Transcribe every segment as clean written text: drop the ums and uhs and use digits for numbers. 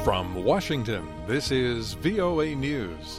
From Washington, this is VOA News.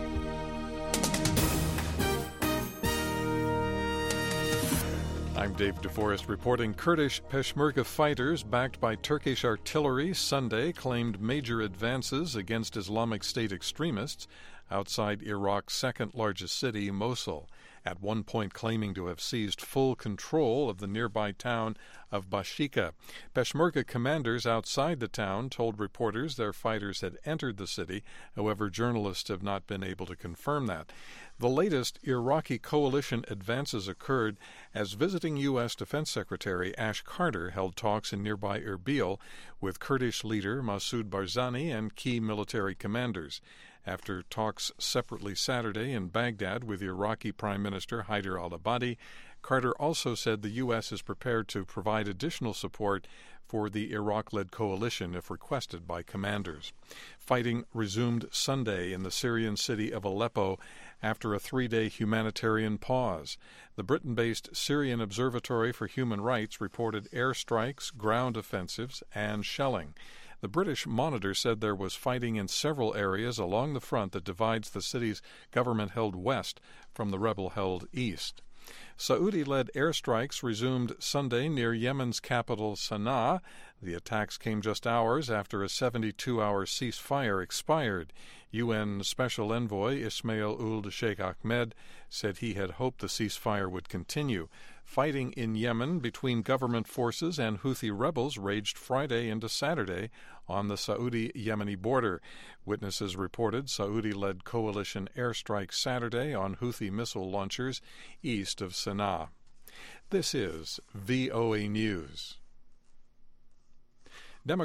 I'm Dave DeForest reporting. Kurdish Peshmerga fighters backed by Turkish artillery Sunday claimed major advances against Islamic State extremists outside Iraq's second largest city, Mosul, at one point claiming to have seized full control of the nearby town of Bashika. Peshmerga commanders outside the town told reporters their fighters had entered the city. However, journalists have not been able to confirm that. The latest Iraqi coalition advances occurred as visiting U.S. Defense Secretary Ash Carter held talks in nearby Erbil with Kurdish leader Masoud Barzani and key military commanders. After talks separately Saturday in Baghdad with Iraqi Prime Minister Haider al-Abadi, Carter also said the U.S. is prepared to provide additional support for the Iraq-led coalition if requested by commanders. Fighting resumed Sunday in the Syrian city of Aleppo after a three-day humanitarian pause. The Britain-based Syrian Observatory for Human Rights reported airstrikes, ground offensives, and shelling. The British Monitor said there was fighting in several areas along the front that divides the city's government-held west from the rebel-held east. Saudi-led airstrikes resumed Sunday near Yemen's capital, Sana'a. The attacks came just hours after a 72-hour ceasefire expired. UN Special Envoy Ismail Ould Sheikh Ahmed said he had hoped the ceasefire would continue. Fighting in Yemen between government forces and Houthi rebels raged Friday into Saturday on the Saudi-Yemeni border. Witnesses reported Saudi-led coalition airstrikes Saturday on Houthi missile launchers east of Sana'a. This is VOA News.